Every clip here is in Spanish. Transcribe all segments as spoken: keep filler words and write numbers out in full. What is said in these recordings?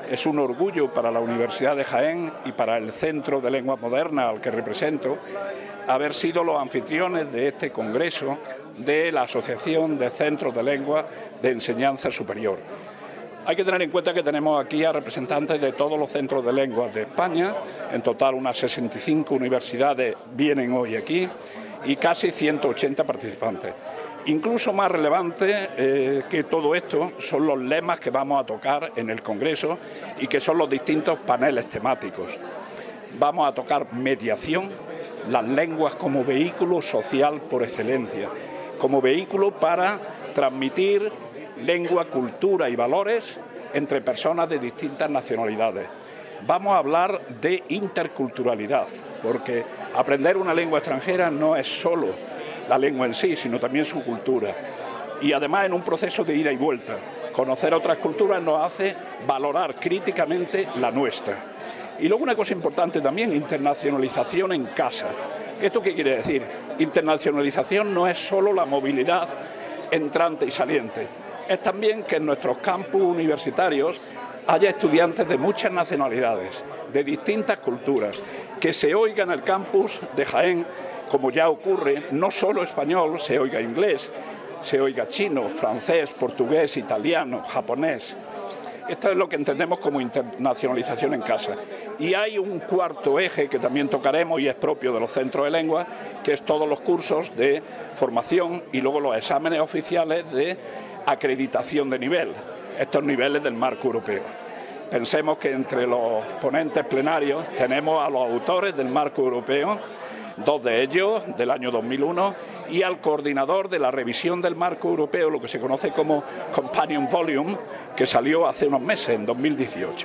Es un orgullo para la Universidad de Jaén y para el Centro de Lenguas Modernas al que represento haber sido los anfitriones de este congreso de la Asociación de Centros de Lengua de Enseñanza Superior. Hay que tener en cuenta que tenemos aquí a representantes de todos los centros de lenguas de España, en total unas sesenta y cinco universidades vienen hoy aquí y casi ciento ochenta participantes. Incluso más relevante eh, que todo esto son los lemas que vamos a tocar en el Congreso y que son los distintos paneles temáticos. Vamos a tocar mediación, las lenguas como vehículo social por excelencia, como vehículo para transmitir lengua, cultura y valores entre personas de distintas nacionalidades. Vamos a hablar de interculturalidad, porque aprender una lengua extranjera no es solo la lengua en sí, sino también su cultura. Y además en un proceso de ida y vuelta. Conocer otras culturas nos hace valorar críticamente la nuestra. Y luego una cosa importante también, internacionalización en casa. ¿Esto qué quiere decir? Internacionalización no es solo la movilidad entrante y saliente. Es también que en nuestros campus universitarios haya estudiantes de muchas nacionalidades, de distintas culturas, que se oiga en el campus de Jaén, como ya ocurre, no solo español, se oiga inglés, se oiga chino, francés, portugués, italiano, japonés. Esto es lo que entendemos como internacionalización en casa. Y hay un cuarto eje que también tocaremos y es propio de los centros de lengua, que es todos los cursos de formación y luego los exámenes oficiales de acreditación de nivel, estos niveles del marco europeo. Pensemos que entre los ponentes plenarios tenemos a los autores del marco europeo, dos de ellos del año dos mil uno, y al coordinador de la revisión del marco europeo, lo que se conoce como Companion Volume, que salió hace unos meses, en dos mil dieciocho.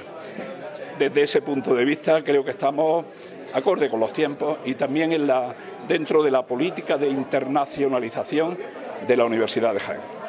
Desde ese punto de vista creo que estamos acorde con los tiempos y también en la, dentro de la política de internacionalización de la Universidad de Jaén.